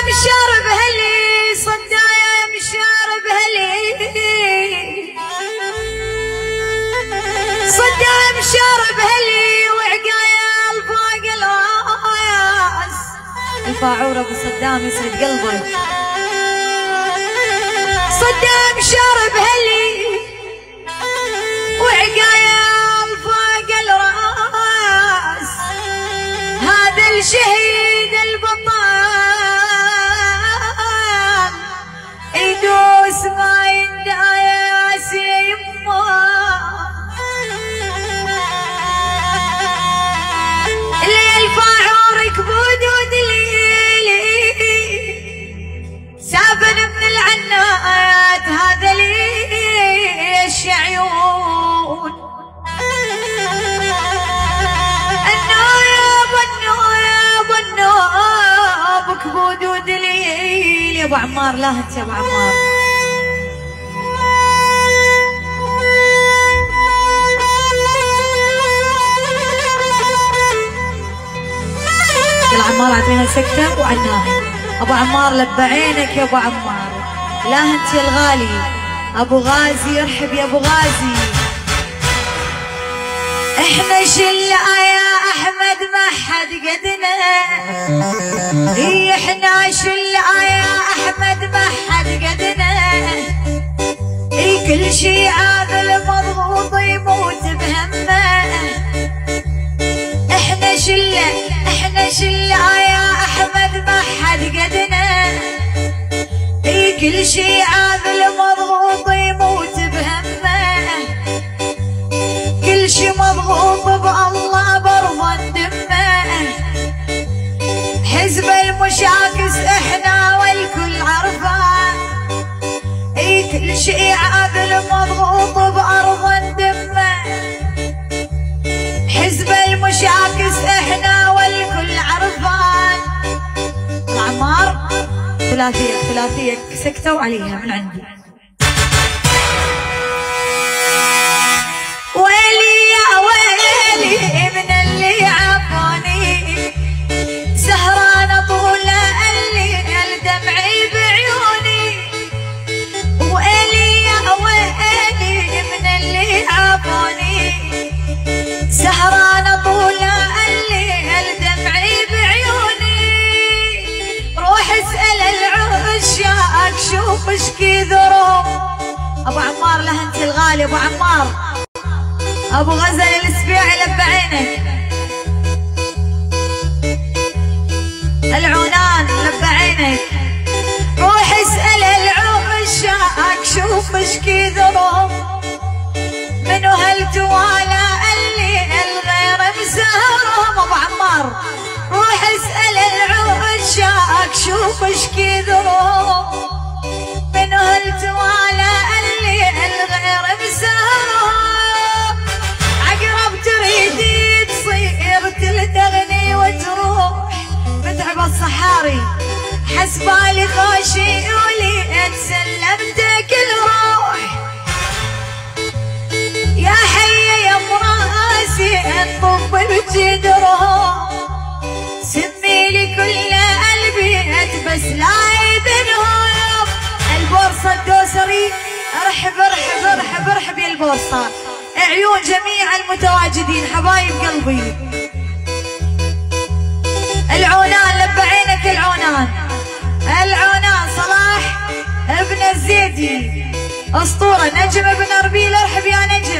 مشار بهلي صدايا مشار بهلي صدايا مشار بهلي وعقايا الفوق الراس الفاعور ابو صدام يسعد قلبه صدايا مشار بهلي وعقايا الفوق الراس هذا الشهيد البطل يدوس ما ينداس يمه اللي الفاعور كبود ودليلي سابن من العنات هذا ليش عيون النايب النايب النايب كبود ودليل يا ابو عمار لا انت يا ابو عمار يا عمار اعطينا سكته وعناها ابو عمار لب عينك يا ابو عمار لا انت يا الغالي ابو غازي ارحب يا ابو غازي احنا شله يا احمد ما حد قدنا احنا شله يا احمد ما حد قدنا كل شي عاذل مضغوط يموت بهمه احنا شله يا احمد ما حد قدنا كل شي عاذل مضغوط يموت بهمه كل شي مضغوط بالله برضى دمه حزب المشاكس احنا والكل عرفان كل شي عاذل مضغوط بأرض دمه حزب المشاكس احنا والكل عرفان عمار ثلاثية سكتوا عليها من عندي ويلي يا ويلي من اللي عافوني سهرانة طول الليل دمعي بعيوني ويلي يا ويلي من اللي عافوني سهرانة طول الليل دمعي بعيوني روح اسأل العشاق شوف اش كثروا ابو عمار له انت الغالي ابو عمار ابو غزل السبيعي لب عينك العونان لب عينك روح اسأل العشاق شوف اش كثروا منو هالتوالى اللي الغير مسهرهم ابو عمار روح اسأل العشاق شوف اش كثروا منو هالتوالى اللي الغير مسهرهم عقرب تريدي تصير تلتغني وتروح متعب الصحاري حسبالي خوشي ولي سلمتك الروح يا حي يا مراسي الطب بجدرهم سميلي كل البيت بس لا يدنهم البورصة الدوسري ارحب ارحب ارحب ارحب يا البورصة عيون جميع المتواجدين حبايب قلبي العونان لب عينك العونان صلاح ابن الزيدي اسطورة نجم ابن اربيل ارحب يا نجم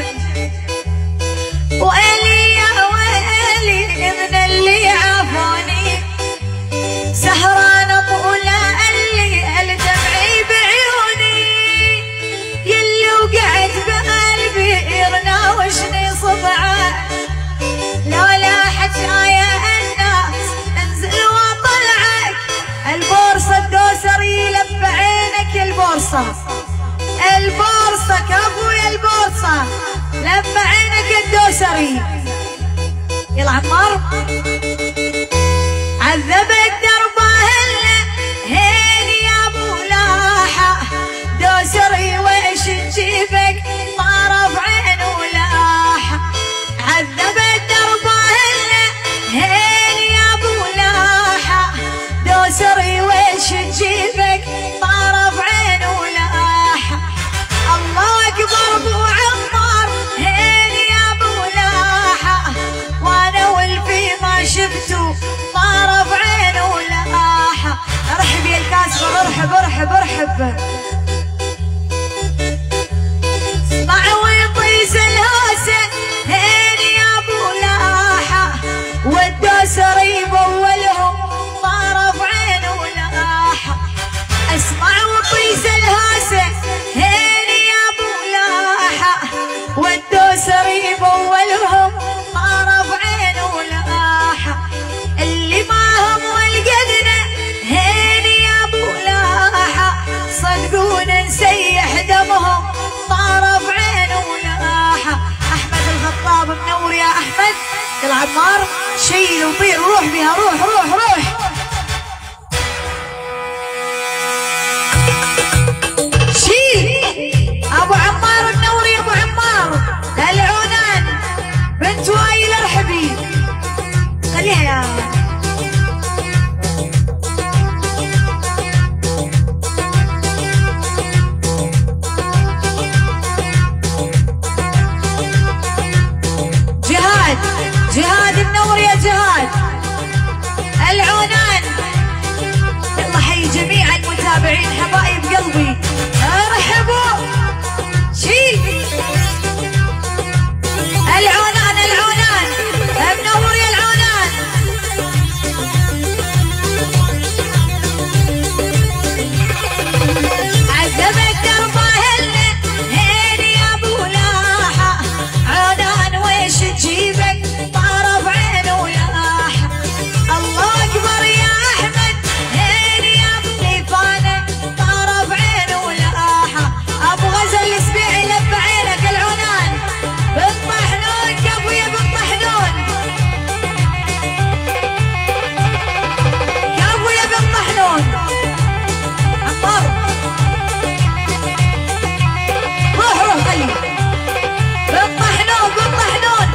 ويلي يا ويلي من اللي عافوني سهرانة طول الليل دمعي بعيوني يلي وقعت بقلبي يرناوشني صبعه لا لاحت يا الناس انزل واطلعك البورصة الدوسري لب عينك يا البورصة كفو يا البورصة لب عينك الدوسري يلا عمار عذبت دربه هين يا ابو لاحة دوسري ويش نجيبك طرف عين ولاحة عذبت دربه هين يا ابو لاحة دوسري ويش يلا عمار شيل وطير روح بها روح روح روح. شيل ابو عمار النوري ابو عمار العونان بنت وائل ارحبي خليها يا جهاد النور يا جهاد العونان. يلا حي جميع المتابعين حبايب قلبي ارحبوا. شيل العونان العونان منور يا العونان. عذبت درب اهلنا هين يا ابو لاحه عونان ويش تجيبك طرف عين ولاح. الله اكبر يا احمد هين يا ابو ليفانه طرف عين ولاحه. ابو غزل السبيعي لب عينك العونان بالطحنون كابويا بالطحنون كابويا بالطحنون. عمار روح روح خلي بالطحنون بالطحنون.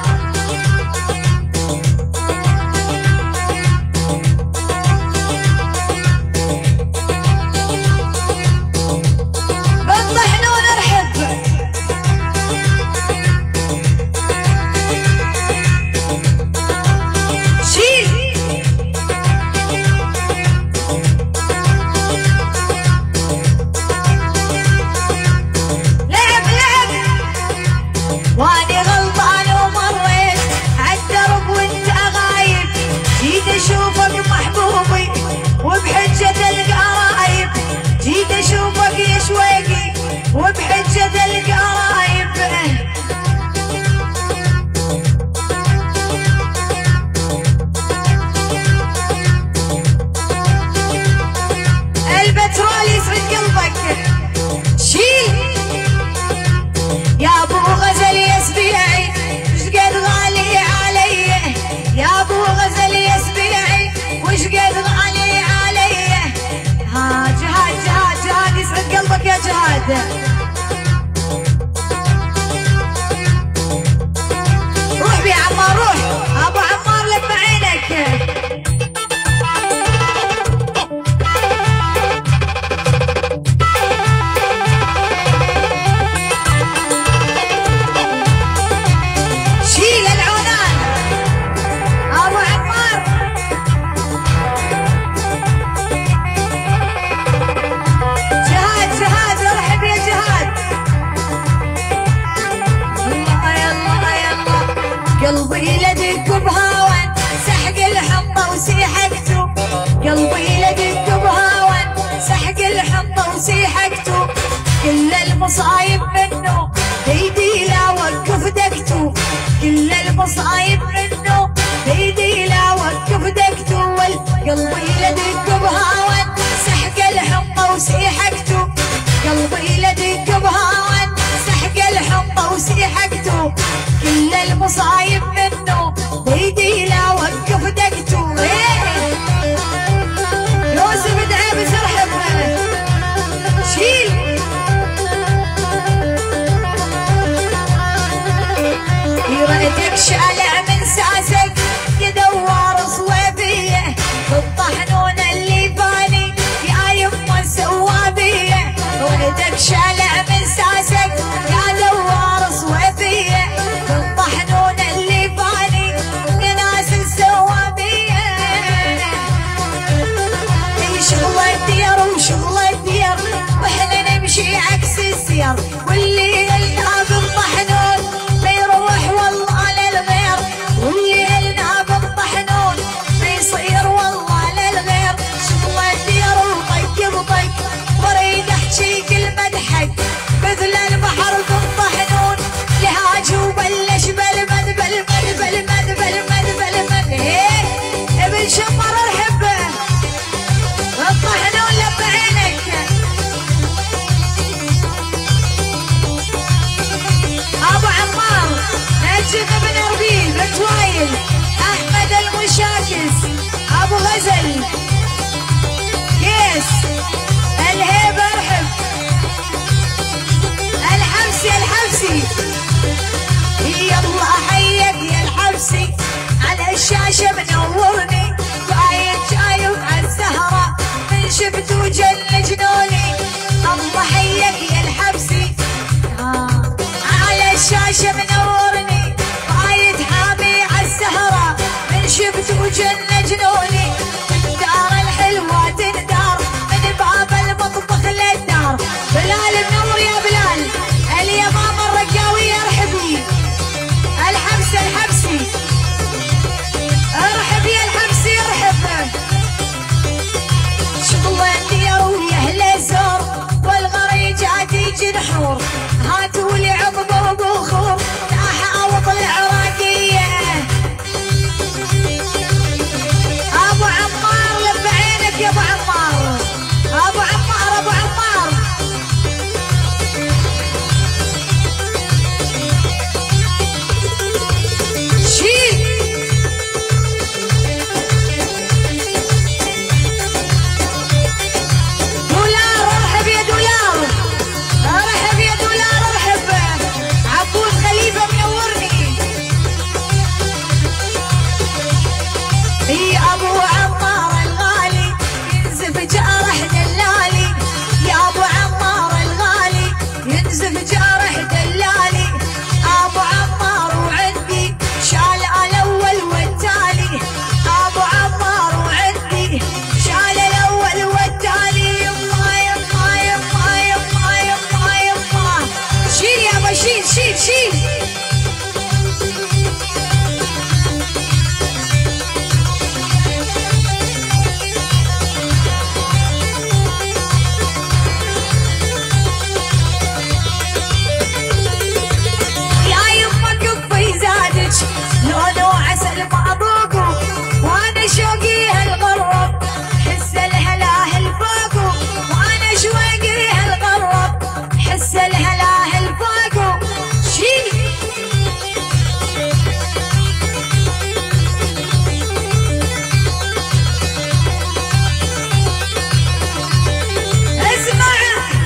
بالطحنون ارحب. شيل لعب لعب واني غلطان ومريت عالدرب وانت غايب. جيت اشوفك محبوبي وبحجة القرايب. جيت اشوفك يا شويقي وبحجة القرايب. البترول يسعد قلبك. شيل يا ابو غزل يا سبيعي وش قد غالي علي. يا ابو غزل يا سبيعي وش قد غالي علي. ها جهاد جهاد جهاد يسعد قلبك يا جهاد. روح بي عمار روح ابو عمار لب عينك. شيل العونان ابو عمار. جهاد جهاد ارحب يا جهاد. يلا يلا يلا قلبي لدك بهاون سحق الحنطه وسيحكتو. قلبي لدك بهاون سحق الحنطه وسيحكتو. كل المصايب منه بيدي لا وقف دقتو. كل المصايب منه بيدي لا وقف دقتو. قلبي لدك بهاون سحق الحنطه وسيحكتو. قلبي لدك بهاون سحق الحنطه وسيحكتو. كل المصايب منه بيدي لا وقف دقتو. يوسف دعيبس ارحب. شيل رأيتك شالع من ساسك يدور صويبيه. بالطحنون اللي فاني يا يمه السوابيه. رأيتك شالع من ساسك يا دوار صويبيه. بالطحنون اللي فاني الغزل يس الهيبة ارحب الحبسي الحبسي يلا حيك يا الحبسي على الشاشة منورني باين شايف عالسهرة من شفت وجل جنوني الله حيك يا الحبسي على الشاشة منورني باين حامي عالسهرة من شفت وجل جنوني من دار الحلوة تندار من باب المطبخ للدار بلال منور يا بلال اليمامة الرقاوية ارحبي الحبسي الحبسي ارحب يا الحبسي ارحب شغلة يروي اهل الزور والغريجات يجي نحور هاتوا لي عقبه وبخور احاوط العراقية ابو عمار لب عينك يا ابو عمار ابو عمار ابو عمار شيل دولار ارحب يا دولار ارحب يا دولار ارحب عبود خليفة منورني يا ابو عمار الغالي ينزف جارح دلالي يا ابو عمار الغالي ينزف جارح دلالي ابو عمار وعندي شال الاول والتالي ابو عمار وعندي شال الاول والتالي يما يما يما يما يما يما شيل يابا شيل شيل شيل يا يما كفي زادج لونه عسل ما ذوقه وانا شوقي هالغرب حس الهلاهل فوقه وانا شوقي هالغرب حس الهلاهل فوقه شي اسمع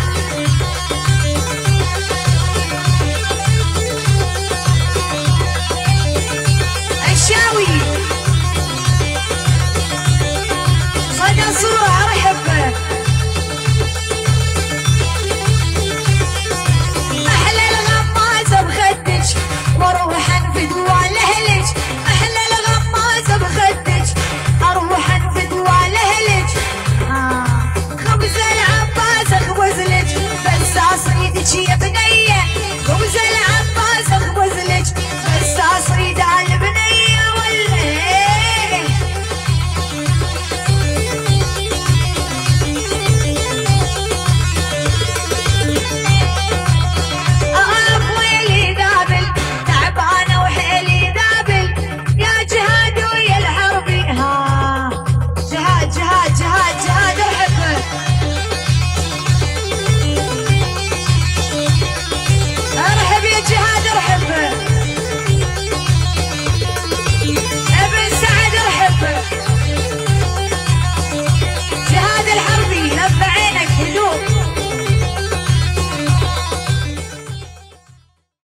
الشاوي صدى صورة ارحب احلى الغمازة بخدج واروح انفد والاهلج احلى الغمازة بخدج اروح انفد والاهلج خبز العباس اخبزلج بس اصيدك يا بنية خبز العباس اخبزلج بس اصيد البنية ولا اقف ويلي ذابل تعبانة وحيلي ذابل يا جهاد ويا الحربي جهاد جهاد جهاد جهاد